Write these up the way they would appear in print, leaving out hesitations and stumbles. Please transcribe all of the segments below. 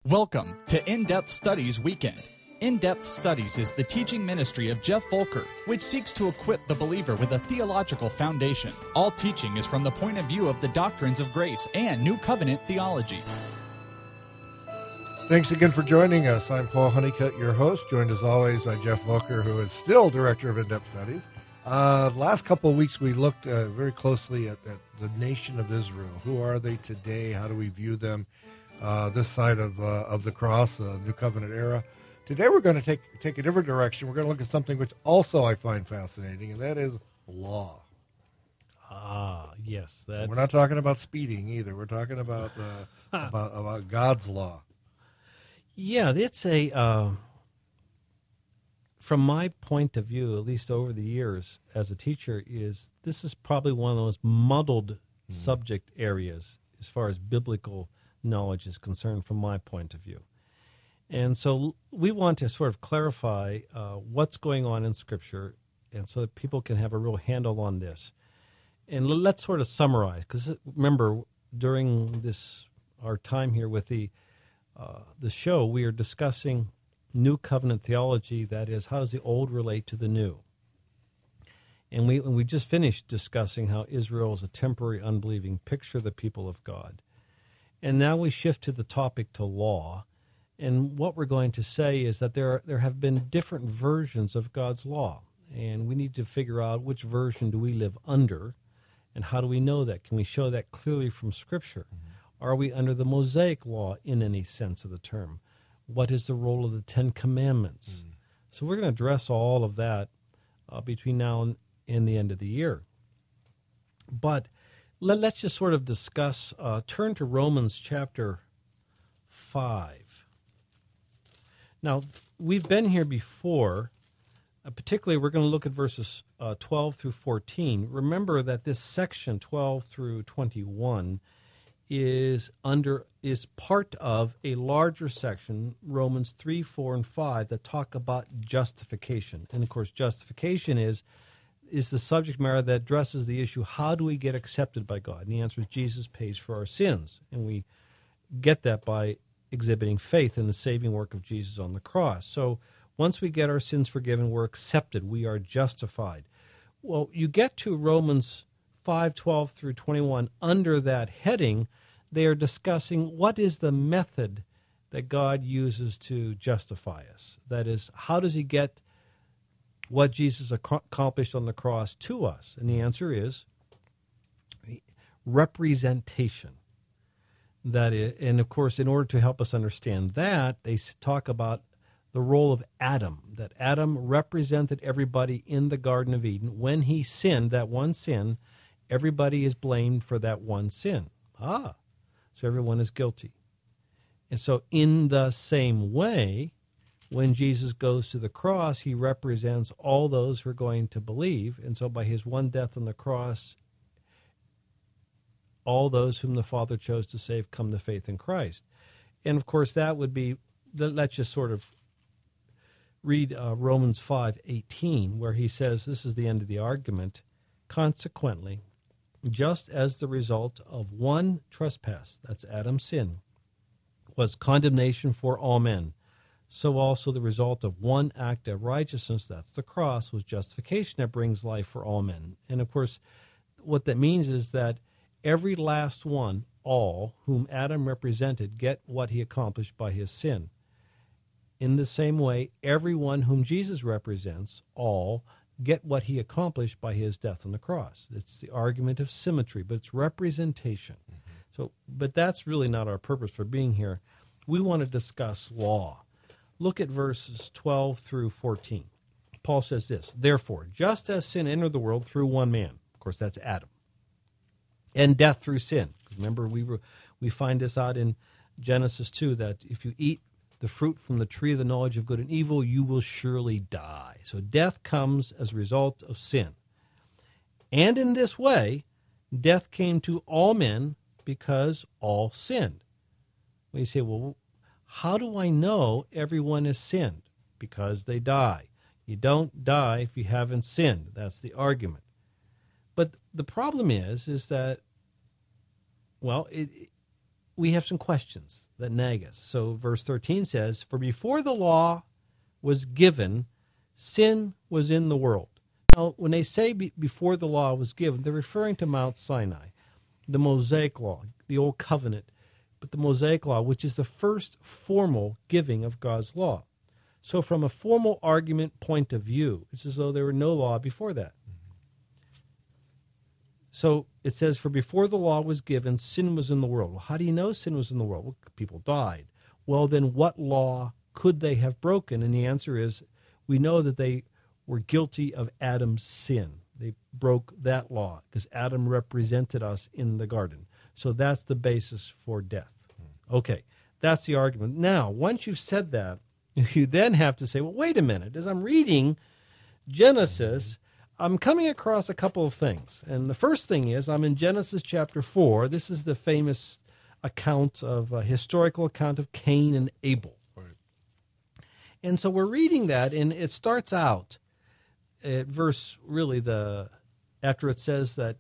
Welcome to In-Depth Studies Weekend. In-Depth Studies is the teaching ministry of Jeff Volker, which seeks to equip the believer with a theological foundation. All teaching is from the point of view of the doctrines of grace and New Covenant theology. Thanks again for joining us. I'm Paul Honeycutt, your host, joined as always by Jeff Volker, who is still Director of In-Depth Studies. Last couple of weeks, we looked very closely at the nation of Israel. Who are they today? How do we view them this side of the cross, the New Covenant era? Today, we're going to take a different direction. We're going to look at something which also I find fascinating, and that is law. Yes. We're not talking about speeding either. We're talking about about God's law. Yeah, it's from my point of view, at least over the years as a teacher, this is probably one of the most muddled subject areas as far as biblical knowledge is concerned from my point of view. And so we want to sort of clarify what's going on in Scripture, and so that people can have a real handle on this. And let's sort of summarize, because remember, during our time here with the show, we are discussing New Covenant theology. That is, how does the old relate to the new? And we just finished discussing how Israel is a temporary, unbelieving picture of the people of God. And now we shift to the topic to law. And what we're going to say is that there have been different versions of God's law. And we need to figure out which version do we live under, and how do we know that? Can we show that clearly from Scripture? Are we under the Mosaic law in any sense of the term? What is the role of the Ten Commandments? So we're going to address all of that between now and the end of the year. But let's just sort of discuss, turn to Romans chapter 5. Now, we've been here before. Particularly, we're going to look at verses 12 through 14. Remember that this section, 12 through 21, is part of a larger section, Romans 3, 4, and 5, that talk about justification. And, of course, justification is the subject matter that addresses the issue, how do we get accepted by God? And the answer is Jesus pays for our sins. And we get that by exhibiting faith in the saving work of Jesus on the cross. So once we get our sins forgiven, we're accepted. We are justified. Well, you get to Romans 5, 12 through 21. Under that heading, they are discussing what is the method that God uses to justify us. That is, how does he get what Jesus accomplished on the cross to us? And the answer is representation. That is, and of course, in order to help us understand that, they talk about the role of Adam, that Adam represented everybody in the Garden of Eden. When he sinned, that one sin, everybody is blamed for that one sin. So everyone is guilty. And so in the same way, when Jesus goes to the cross, he represents all those who are going to believe. And so by his one death on the cross, all those whom the Father chose to save come to faith in Christ. And of course, that would be, let's just sort of read Romans 5:18, where he says, this is the end of the argument, consequently, just as the result of one trespass, that's Adam's sin, was condemnation for all men, so also the result of one act of righteousness, that's the cross, was justification that brings life for all men. And of course, what that means is that every last one, all, whom Adam represented, get what he accomplished by his sin. In the same way, everyone whom Jesus represents, all, get what he accomplished by his death on the cross. It's the argument of symmetry, but it's representation. So, but that's really not our purpose for being here. We want to discuss law. Look at verses 12 through 14. Paul says this, therefore, just as sin entered the world through one man, of course that's Adam, and death through sin. Remember, we find this out in Genesis 2, that if you eat the fruit from the tree of the knowledge of good and evil, you will surely die. So death comes as a result of sin. And in this way, death came to all men because all sinned. Well, you say, well, how do I know everyone has sinned? Because they die. You don't die if you haven't sinned. That's the argument. But the problem is that, well, we have some questions. that nag us. So verse 13 says, "For before the law was given, sin was in the world." Now, when they say before the law was given, they're referring to Mount Sinai, the Mosaic Law, the Old Covenant, but the Mosaic Law, which is the first formal giving of God's law. So from a formal argument point of view, it's as though there were no law before that. So it says, "For before the law was given, sin was in the world." Well, how do you know sin was in the world? Well, people died. Well, then what law could they have broken? And the answer is, we know that they were guilty of Adam's sin. They broke that law because Adam represented us in the garden. So that's the basis for death. Okay, that's the argument. Now, once you've said that, you then have to say, well, wait a minute. As I'm reading Genesis, I'm coming across a couple of things. And the first thing is, I'm in Genesis chapter 4. This is the famous account of a historical account of Cain and Abel. Right. And so we're reading that, and it starts out at verse, after it says that,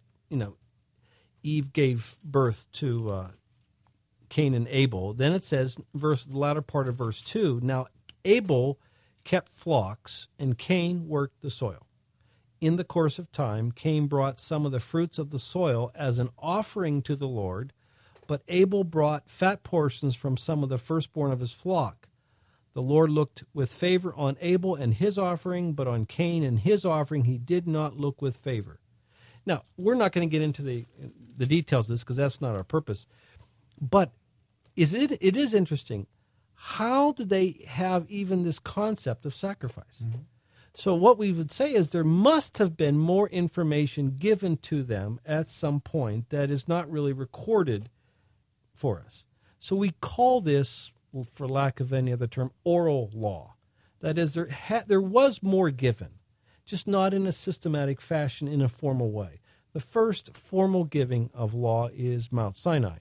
Eve gave birth to Cain and Abel. Then it says, the latter part of verse 2, "Now Abel kept flocks, and Cain worked the soil. In the course of time, Cain brought some of the fruits of the soil as an offering to the Lord, but Abel brought fat portions from some of the firstborn of his flock. The Lord looked with favor on Abel and his offering, but on Cain and his offering he did not look with favor." Now, we're not going to get into the details of this because that's not our purpose. But it is interesting. How did they have even this concept of sacrifice? Mm-hmm. So what we would say is there must have been more information given to them at some point that is not really recorded for us. So we call this, for lack of any other term, oral law. That is, there was more given, just not in a systematic fashion in a formal way. The first formal giving of law is Mount Sinai.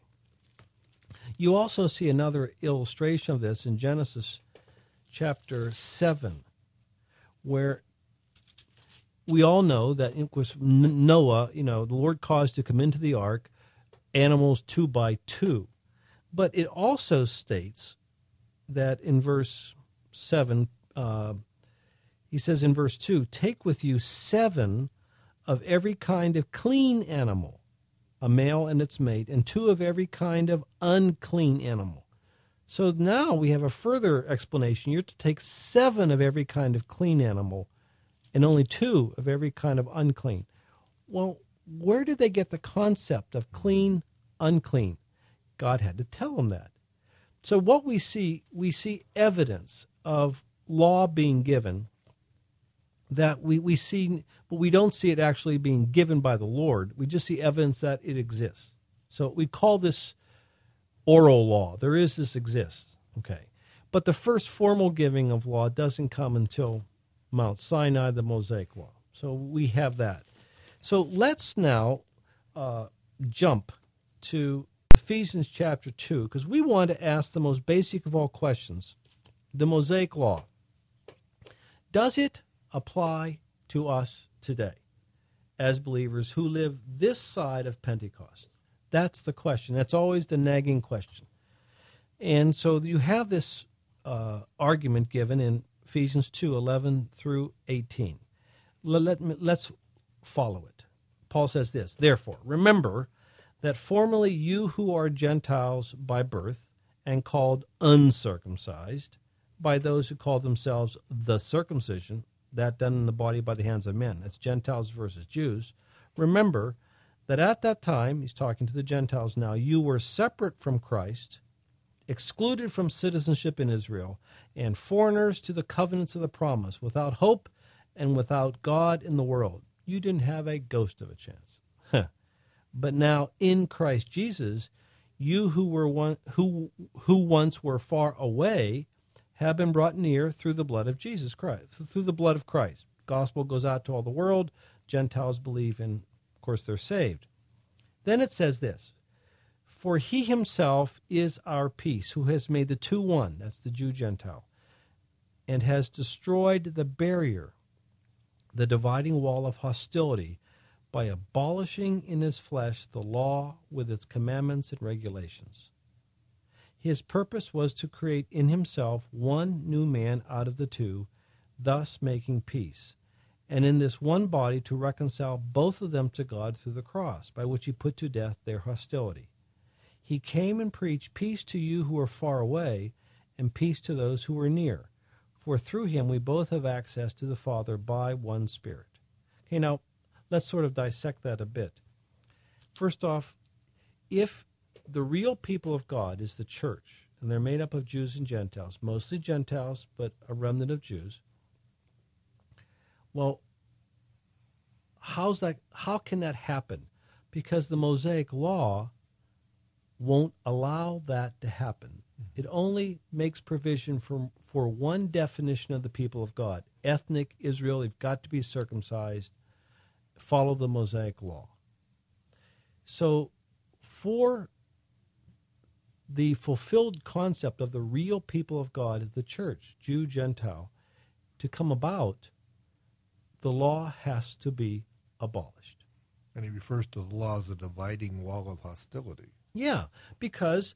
You also see another illustration of this in Genesis chapter 7, where we all know that it was Noah, the Lord caused to come into the ark animals 2 by 2. But it also states that in verse 7, he says in verse 2, "Take with you 7 of every kind of clean animal, a male and its mate, and 2 of every kind of unclean animal." So now we have a further explanation. You're to take 7 of every kind of clean animal and only 2 of every kind of unclean. Well, where did they get the concept of clean, unclean? God had to tell them that. So what we see evidence of law being given that we see, but we don't see it actually being given by the Lord. We just see evidence that it exists. So we call this oral law. This exists. Okay. But the first formal giving of law doesn't come until Mount Sinai, the Mosaic Law. So we have that. So let's now jump to Ephesians chapter 2, because we want to ask the most basic of all questions. The Mosaic Law. Does it apply to us today as believers who live this side of Pentecost? That's the question. That's always the nagging question. And so you have this argument given in Ephesians 2:11 through 18. Let's follow it. Paul says this, "Therefore, remember that formerly you who are Gentiles by birth and called uncircumcised by those who call themselves the circumcision, that done in the body by the hands of men." That's Gentiles versus Jews. "Remember that at that time," he's talking to the Gentiles now, "you were separate from Christ, excluded from citizenship in Israel, and foreigners to the covenants of the promise, without hope and without God in the world." You didn't have a ghost of a chance. "But now in Christ Jesus, you who once were far away have been brought near through the blood of Jesus Christ, through the blood of Christ." Gospel goes out to all the world. Gentiles believe, and of course they're saved. Then it says this, "For he himself is our peace, who has made the two one," that's the Jew-Gentile, "and has destroyed the barrier, the dividing wall of hostility, by abolishing in his flesh the law with its commandments and regulations. His purpose was to create in himself one new man out of the two, thus making peace, and in this one body to reconcile both of them to God through the cross, by which he put to death their hostility. He came and preached peace to you who are far away, and peace to those who are near. For through him we both have access to the Father by one Spirit. Okay, now let's sort of dissect that a bit. First off, if the real people of God is the church, and they're made up of Jews and Gentiles, mostly Gentiles, but a remnant of Jews, well, how can that happen? Because the Mosaic Law won't allow that to happen. It only makes provision for one definition of the people of God. Ethnic Israel, they've got to be circumcised, follow the Mosaic Law. So for the fulfilled concept of the real people of God, the church, Jew, Gentile, to come about, the law has to be abolished. And he refers to the law as a dividing wall of hostility. Yeah, because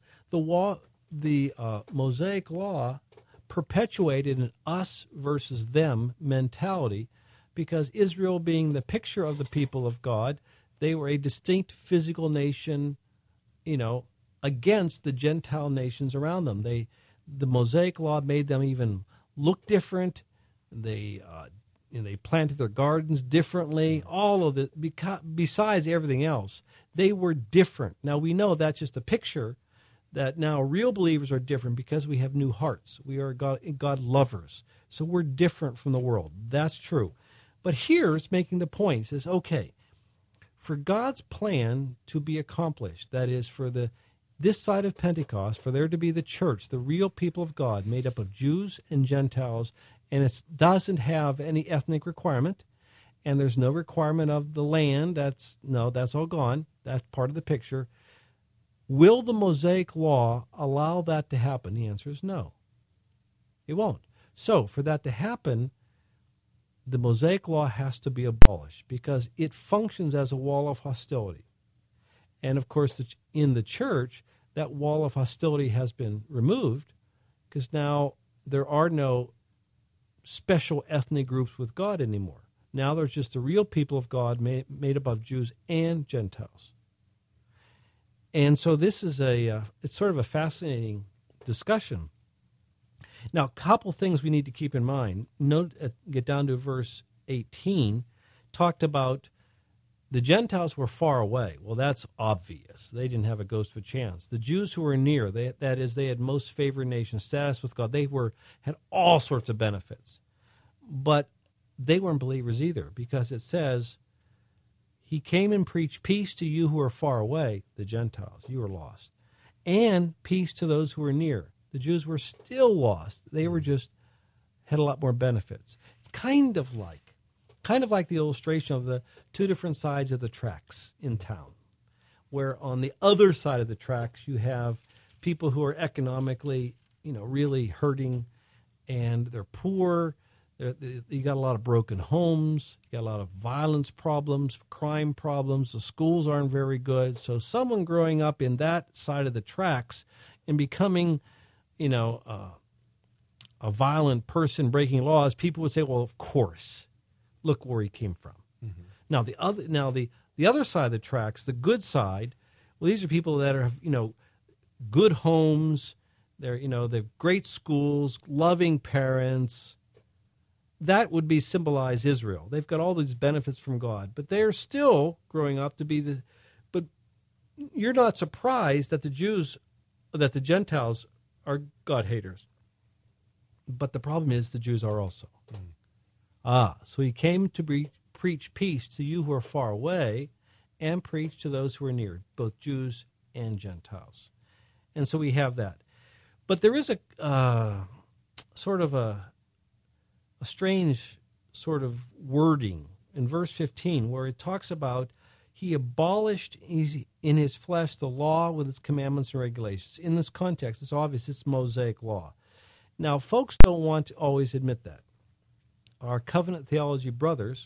the Mosaic Law perpetuated an us versus them mentality, because Israel being the picture of the people of God, they were a distinct physical nation, against the Gentile nations around them. The Mosaic Law made them even look different. They planted their gardens differently. All of it, besides everything else, they were different. Now we know that's just a picture. That now real believers are different because we have new hearts. We are God lovers. So we're different from the world. That's true. But here it's making the point. It says, okay, for God's plan to be accomplished, that is for this side of Pentecost, for there to be the church, the real people of God, made up of Jews and Gentiles, and it doesn't have any ethnic requirement, and there's no requirement of the land. That's all gone. That's part of the picture. Will the Mosaic Law allow that to happen? The answer is no. It won't. So for that to happen, the Mosaic Law has to be abolished because it functions as a wall of hostility. And of course, in the church, that wall of hostility has been removed because now there are no special ethnic groups with God anymore. Now there's just the real people of God made up of Jews and Gentiles. And so this is it's sort of a fascinating discussion. Now, a couple things we need to keep in mind. Get down to verse 18, talked about the Gentiles were far away. Well, that's obvious. They didn't have a ghost of a chance. The Jews who were near, that is, they had most favored nation status with God. They had all sorts of benefits. But they weren't believers either, because it says, he came and preached peace to you who are far away, the Gentiles, you were lost, and peace to those who are near. The Jews were still lost. They were had a lot more benefits. It's kind of like the illustration of the two different sides of the tracks in town, where on the other side of the tracks you have people who are economically, really hurting, and they're poor. You got a lot of broken homes. You got a lot of violence problems, crime problems. The schools aren't very good. So someone growing up in that side of the tracks and becoming, a violent person breaking laws, people would say, "Well, of course, look where he came from." Mm-hmm. Now the other side of the tracks, the good side, well, these are people that are, good homes. They've great schools, loving parents. That would be symbolize Israel. They've got all these benefits from God, but they're still growing up to be but you're not surprised that the Gentiles are God haters. But the problem is the Jews are also. So he came to preach peace to you who are far away and preach to those who are near, both Jews and Gentiles. And so we have that. But there is a sort of a strange sort of wording in verse 15 where it talks about he abolished in his flesh the law with its commandments and regulations. In this context, it's obvious it's Mosaic law. Now, folks don't want to always admit that. Our covenant theology brothers,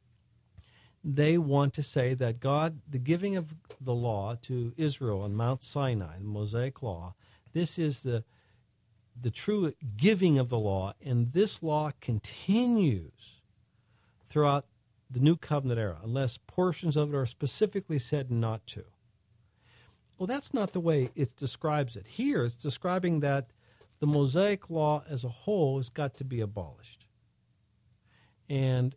they want to say that God, the giving of the law to Israel on Mount Sinai, the Mosaic law, This is the true giving of the law, and this law continues throughout the New Covenant era, unless portions of it are specifically said not to. Well, that's not the way it describes it. Here, it's describing that the Mosaic law as a whole has got to be abolished. And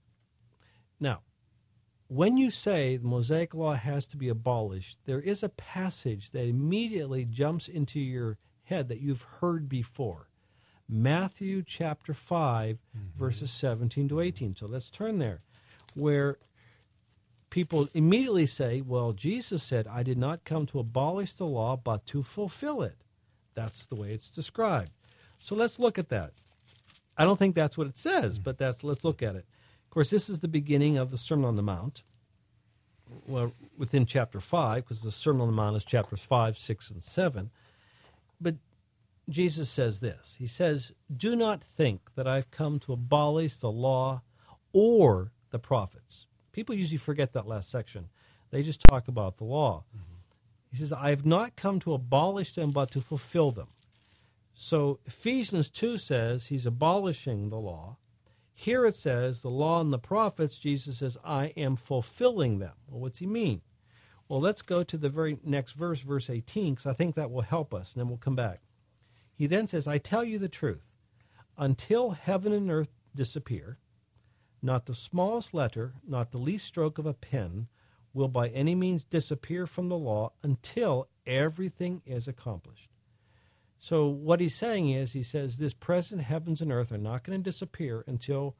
now, when you say the Mosaic law has to be abolished, there is a passage that immediately jumps into your head that you've heard before. Matthew chapter 5, verses 17 to 18. So let's turn there, where people immediately say, well, Jesus said, I did not come to abolish the law, but to fulfill it. That's the way it's described. So let's look at that. I don't think that's what it says, but let's look at it. Of course, this is the beginning of the Sermon on the Mount, well, within chapter 5, because the Sermon on the Mount is chapters 5, 6, and 7. But Jesus says this. He says, do not think that I've come to abolish the law or the prophets. People usually forget that last section. They just talk about the law. He says, I have not come to abolish them, but to fulfill them. So Ephesians 2 says he's abolishing the law. Here it says the law and the prophets, Jesus says, I am fulfilling them. Well, what's he mean? Well, let's go to the very next verse, verse 18, because I think that will help us, and then we'll come back. He then says, I tell you the truth, until heaven and earth disappear, not the smallest letter, not the least stroke of a pen will by any means disappear from the law until everything is accomplished. So what he's saying is, he says, this present heavens and earth are not going to disappear until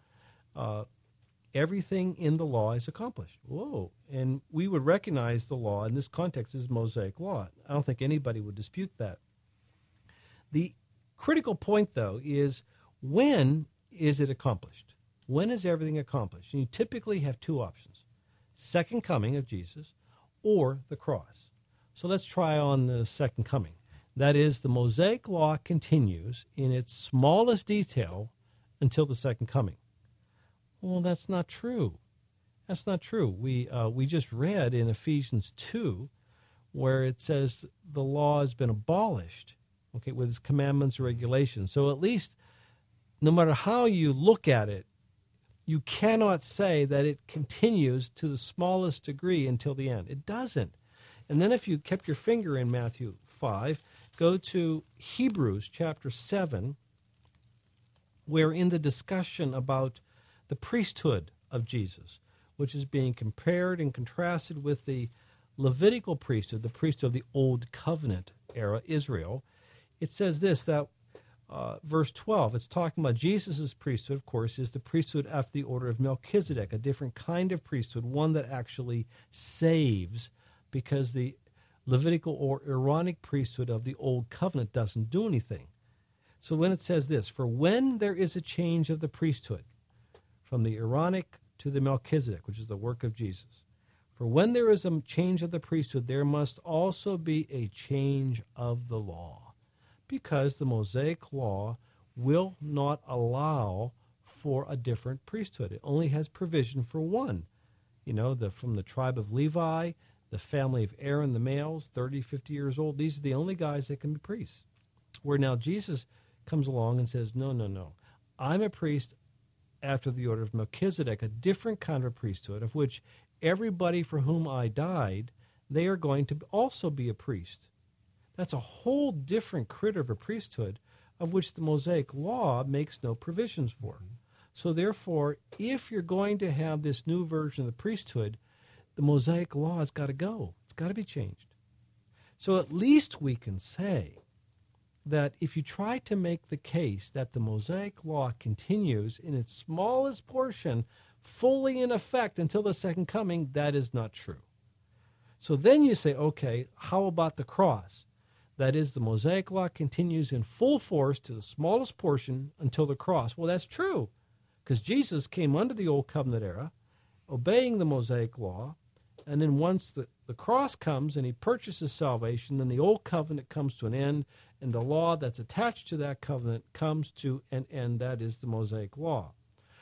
everything in the law is accomplished. Whoa. And we would recognize the law in this context as Mosaic law. I don't think anybody would dispute that. The critical point, though, is when is it accomplished? When is everything accomplished? And you typically have two options: second coming of Jesus or the cross. So let's try on the second coming. That is, the Mosaic law continues in its smallest detail until the second coming. Well, that's not true. That's not true. We just read in Ephesians 2 where it says the law has been abolished, okay, with its commandments and regulations. So at least, no matter how you look at it, you cannot say that it continues to the smallest degree until the end. It doesn't. And then if you kept your finger in Matthew 5, go to Hebrews chapter 7, where in the discussion about the priesthood of Jesus, which is being compared and contrasted with the Levitical priesthood, the priesthood of the Old Covenant era, Israel, it says this, that verse 12, it's talking about Jesus' priesthood, of course, is the priesthood after the order of Melchizedek, a different kind of priesthood, one that actually saves, because the Levitical or Aaronic priesthood of the Old Covenant doesn't do anything. So when it says this, for when there is a change of the priesthood from the Aaronic to the Melchizedek, which is the work of Jesus, for when there is a change of the priesthood, there must also be a change of the law, because the Mosaic law will not allow for a different priesthood. It only has provision for one. You know, from the tribe of Levi, the family of Aaron, the males, 30, 50 years old, these are the only guys that can be priests. Where now Jesus comes along and says, no, I'm a priest after the order of Melchizedek, a different kind of priesthood, of which everybody for whom I died, they are going to also be a priest. That's a whole different critter of a priesthood, of which the Mosaic law makes no provisions for. So therefore, if you're going to have this new version of the priesthood, the Mosaic law has got to go. It's got to be changed. So at least we can say that if you try to make the case that the Mosaic law continues in its smallest portion fully in effect until the second coming, that is not true. So then you say, okay, how about the cross? That is, the Mosaic law continues in full force to the smallest portion until the cross. Well, that's true, because Jesus came under the Old Covenant era, obeying the Mosaic law, and then once the cross comes and he purchases salvation, then the Old Covenant comes to an end, and the law that's attached to that covenant comes to an end. That is the Mosaic law.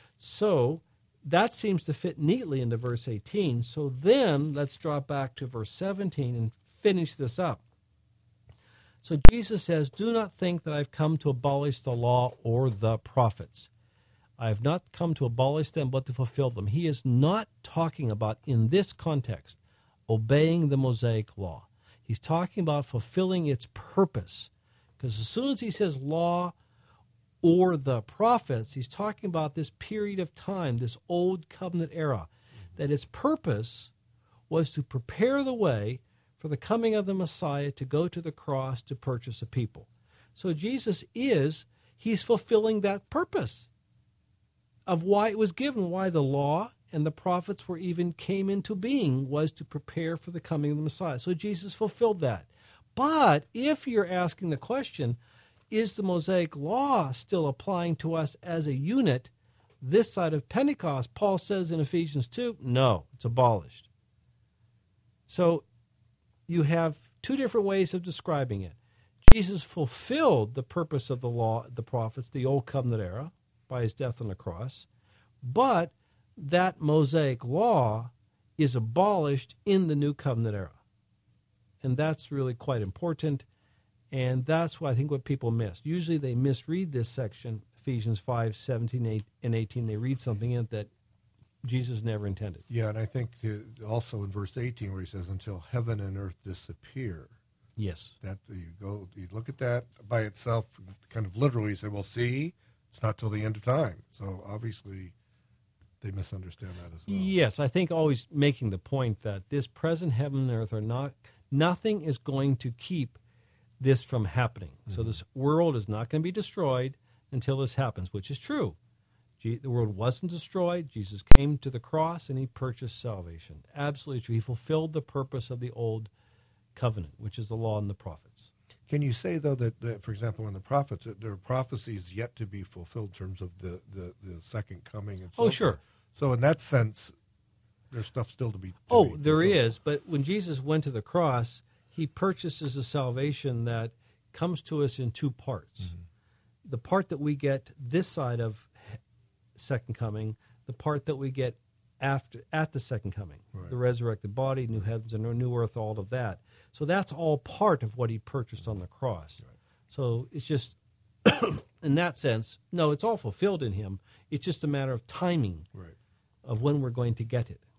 So that seems to fit neatly into verse 18. So then let's drop back to verse 17 and finish this up. So Jesus says, do not think that I've come to abolish the law or the prophets. I have not come to abolish them, but to fulfill them. He is not talking about, in this context, obeying the Mosaic law. He's talking about fulfilling its purpose. Because as soon as he says law or the prophets, he's talking about this period of time, this old covenant era, that its purpose was to prepare the way for the coming of the Messiah to go to the cross to purchase a people. So Jesus he's fulfilling that purpose of why it was given, why the law and the prophets came into being, was to prepare for the coming of the Messiah. So Jesus fulfilled that. But if you're asking the question, is the Mosaic law still applying to us as a unit this side of Pentecost? Paul says in Ephesians 2, no, it's abolished. So you have two different ways of describing it. Jesus fulfilled the purpose of the law, the prophets, the old covenant era, by his death on the cross, but that Mosaic law is abolished in the new covenant era. And that's really quite important, and that's what I think what people miss. Usually they misread this section, Ephesians 5, 17 and 18. They read something in it that Jesus never intended. Yeah, and I think also in verse 18 where he says, until heaven and earth disappear. Yes. That you look at that by itself, kind of literally, you say, well, see, it's not till the end of time. So obviously they misunderstand that as well. Yes, I think always making the point that this present heaven and earth are not, nothing is going to keep this from happening. Mm-hmm. So this world is not going to be destroyed until this happens, which is true. The world wasn't destroyed. Jesus came to the cross and he purchased salvation. Absolutely true. He fulfilled the purpose of the old covenant, which is the law and the prophets. Can you say, though, that for example, in the prophets, that there are prophecies yet to be fulfilled in terms of the second coming? And so forth? Sure. So in that sense, there's stuff still to be there is. But when Jesus went to the cross, he purchases a salvation that comes to us in two parts. Mm-hmm. The part that we get this side of second coming, the part that we get at the second coming, right. The resurrected body, new heavens and new earth, all of that. So that's all part of what he purchased on the cross. Right. So it's just, in that sense, no, it's all fulfilled in him. It's just a matter of timing, right, of when we're going to get it.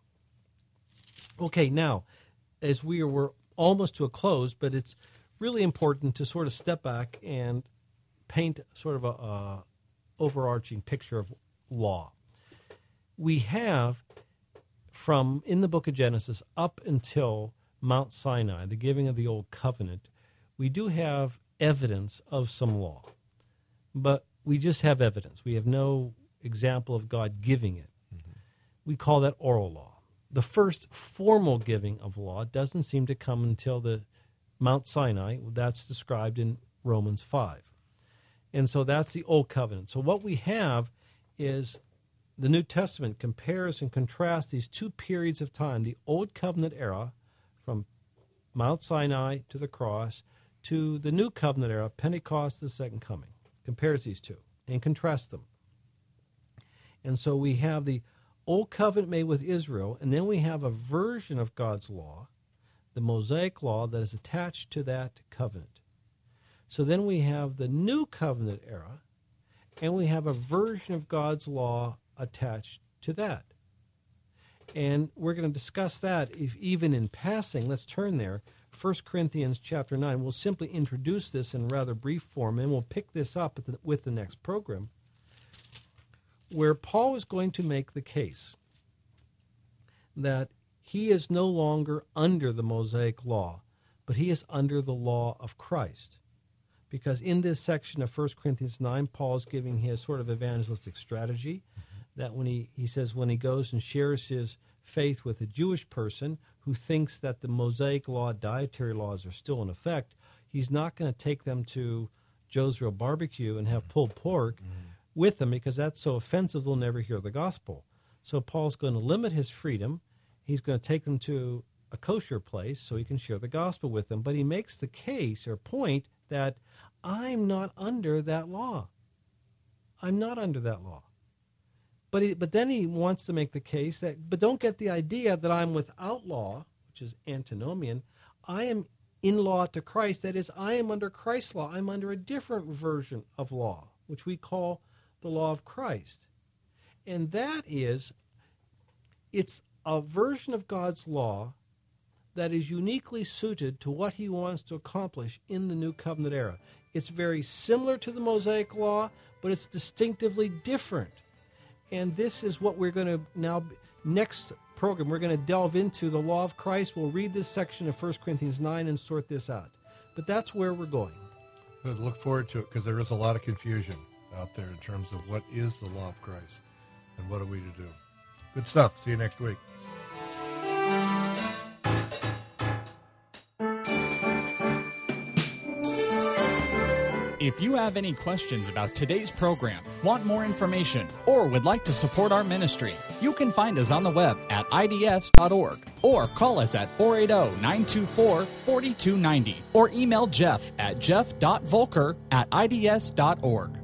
Okay, now, as we're almost to a close, but it's really important to sort of step back and paint sort of a overarching picture of law. We have, from in the book of Genesis up until Mount Sinai, the giving of the Old Covenant, we do have evidence of some law. But we just have evidence. We have no example of God giving it. Mm-hmm. We call that oral law. The first formal giving of law doesn't seem to come until the Mount Sinai. That's described in Romans 5. And so that's the Old Covenant. So what we have is the New Testament compares and contrasts these two periods of time, the Old Covenant era from Mount Sinai to the cross to the New Covenant era, Pentecost, the second coming. Compares these two and contrasts them. And so we have the Old Covenant made with Israel, and then we have a version of God's law, the Mosaic law that is attached to that covenant. So then we have the New Covenant era, and we have a version of God's law attached to that. And we're going to discuss that even in passing. Let's turn there. 1 Corinthians chapter 9. We'll simply introduce this in rather brief form, and we'll pick this up with the next program, where Paul is going to make the case that he is no longer under the Mosaic law, but he is under the law of Christ. Because in this section of 1 Corinthians 9, Paul is giving his sort of evangelistic strategy, that when he says when he goes and shares his faith with a Jewish person who thinks that the Mosaic law, dietary laws are still in effect, he's not going to take them to Joe's Real Barbecue and have pulled pork with them, because that's so offensive they'll never hear the gospel. So Paul's going to limit his freedom. He's going to take them to a kosher place so he can share the gospel with them. But he makes the case or point that I'm not under that law. I'm not under that law. But then he wants to make the case that, but don't get the idea that I'm without law, which is antinomian. I am in law to Christ. That is, I am under Christ's law. I'm under a different version of law, which we call the law of Christ. And that is, it's a version of God's law that is uniquely suited to what he wants to accomplish in the New Covenant era. It's very similar to the Mosaic Law, but it's distinctively different. And this is what we're going to now, next program, we're going to delve into the law of Christ. We'll read this section of 1 Corinthians 9 and sort this out. But that's where we're going. Good. Look forward to it, because there is a lot of confusion out there in terms of what is the law of Christ and what are we to do. Good stuff. See you next week. If you have any questions about today's program, want more information, or would like to support our ministry, you can find us on the web at ids.org or call us at 480-924-4290 or email Jeff at jeff.volker@ids.org.